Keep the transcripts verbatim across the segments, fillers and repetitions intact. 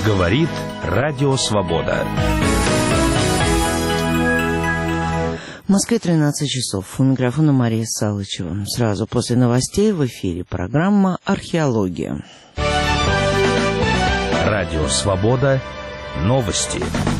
Говорит Радио Свобода. В Москве тринадцать часов. У микрофона Мария Салычева. Сразу после новостей в эфире программа «Археология». Радио Свобода. Новости.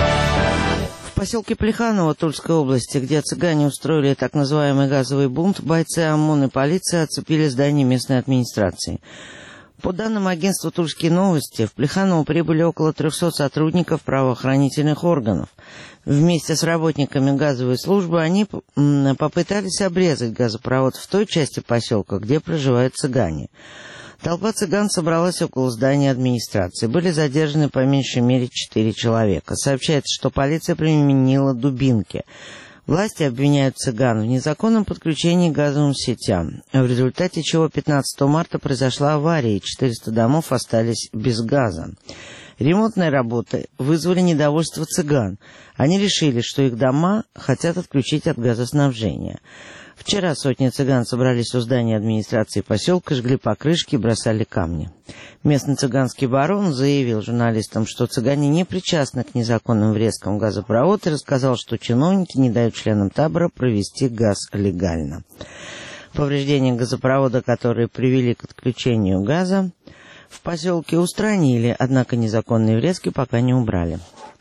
В поселке Плеханово Тульской области, где цыгане устроили так называемый газовый бунт, бойцы ОМОН и полиция оцепили здание местной администрации. По данным агентства «Тульские новости», в Плеханово прибыли около трехсот сотрудников правоохранительных органов. Вместе с работниками газовой службы они попытались обрезать газопровод в той части поселка, где проживают цыгане. Толпа цыган собралась около здания администрации. Были задержаны по меньшей мере четыре человека. Сообщается, что полиция применила дубинки. Власти обвиняют цыган в незаконном подключении к газовым сетям, в результате чего пятнадцатого марта произошла авария, и четыреста домов остались без газа. Ремонтные работы вызвали недовольство цыган. Они решили, что их дома хотят отключить от газоснабжения. Вчера сотни цыган собрались у здания администрации поселка, жгли покрышки и бросали камни. Местный цыганский барон заявил журналистам, что цыгане не причастны к незаконным врезкам в газопровод, и рассказал, что чиновники не дают членам табора провести газ легально. Повреждения газопровода, которые привели к отключению газа, в поселке устранили, однако незаконные врезки пока не убрали.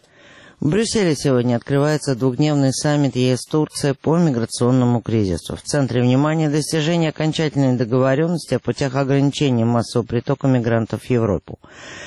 В Брюсселе сегодня открывается двухдневный саммит ЕС-Турция по миграционному кризису. В центре внимания достижение окончательной договоренности о путях ограничения массового притока мигрантов в Европу.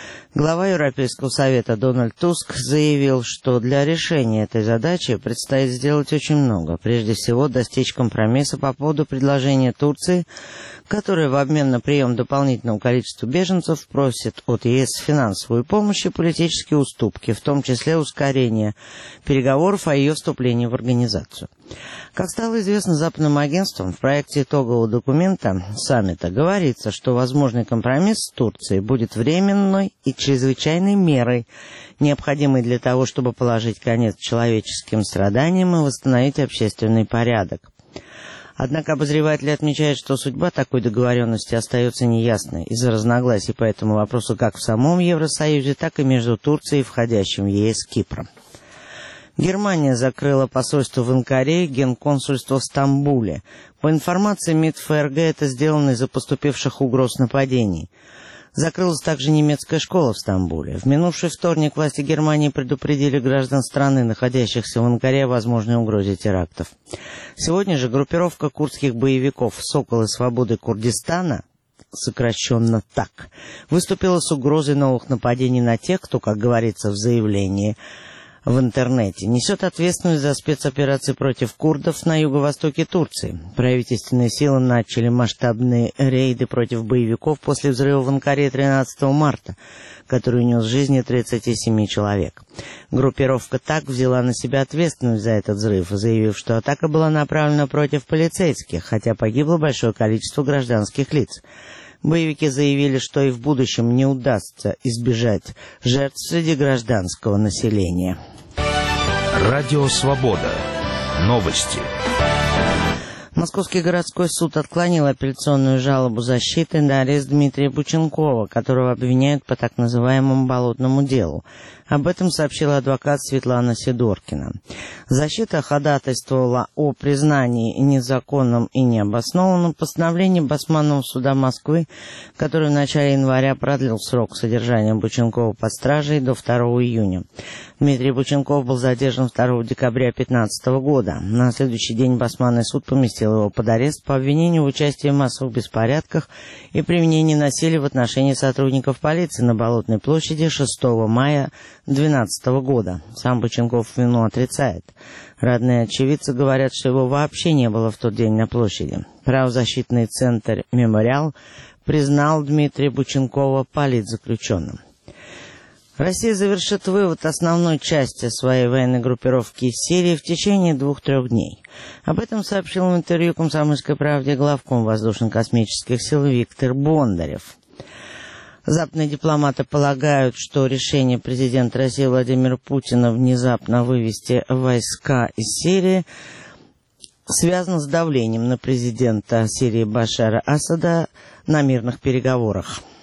Глава Европейского совета Дональд Туск заявил, что для решения этой задачи предстоит сделать очень много. Прежде всего, достичь компромисса по поводу предложения Турции, которая в обмен на прием дополнительного количества беженцев просит от ЕС финансовую помощь и политические уступки, в том числе ускорение переговоров о ее вступлении в организацию. Как стало известно западным агентствам, в проекте итогового документа саммита говорится, что возможный компромисс с Турцией будет временной и чрезвычайной мерой, необходимой для того, чтобы положить конец человеческим страданиям и восстановить общественный порядок. Однако обозреватели отмечают, что судьба такой договоренности остается неясной из-за разногласий по этому вопросу как в самом Евросоюзе, так и между Турцией и входящим в ЕС Кипром. Германия закрыла посольство в Анкаре и генконсульство в Стамбуле. По информации МИД ФРГ, это сделано из-за поступивших угроз нападений. Закрылась также немецкая школа в Стамбуле. В минувший вторник власти Германии предупредили граждан страны, находящихся в Анкаре, о возможной угрозе терактов. Сегодня же группировка курдских боевиков «Соколы свободы Курдистана», сокращенно ТАК, выступила с угрозой новых нападений на тех, кто, как говорится в заявлении в интернете, несет ответственность за спецоперации против курдов на юго-востоке Турции. Правительственные силы начали масштабные рейды против боевиков после взрыва в Анкаре тринадцатого марта, который унес жизни тридцати семи человек. Группировка ТАК взяла на себя ответственность за этот взрыв, заявив, что атака была направлена против полицейских, хотя погибло большое количество гражданских лиц. Боевики заявили, что и в будущем не удастся избежать жертв среди гражданского населения. Радио Свобода. Новости. Московский городской суд отклонил апелляционную жалобу защиты на арест Дмитрия Бученкова, которого обвиняют по так называемому болотному делу. Об этом сообщила адвокат Светлана Сидоркина. Защита ходатайствовала о признании незаконным и необоснованным постановлении Басманного суда Москвы, который в начале января продлил срок содержания Бученкова под стражей до второго июня. Дмитрий Бученков был задержан второго декабря две тысячи пятнадцатого года. На следующий день Басманный суд поместил его под арест по обвинению в участии в массовых беспорядках и применении насилия в отношении сотрудников полиции на Болотной площади шестого мая две тысячи двенадцатого года. Сам Бученков вину отрицает. Родные очевидцы говорят, что его вообще не было в тот день на площади. Правозащитный центр «Мемориал» признал Дмитрия Бученкова политзаключенным. Россия завершит вывод основной части своей военной группировки из Сирии в течение двух-трех дней. Об этом сообщил в интервью «Комсомольской правде» главком воздушно-космических сил Виктор Бондарев. Западные дипломаты полагают, что решение президента России Владимира Путина внезапно вывести войска из Сирии связано с давлением на президента Сирии Башара Асада на мирных переговорах.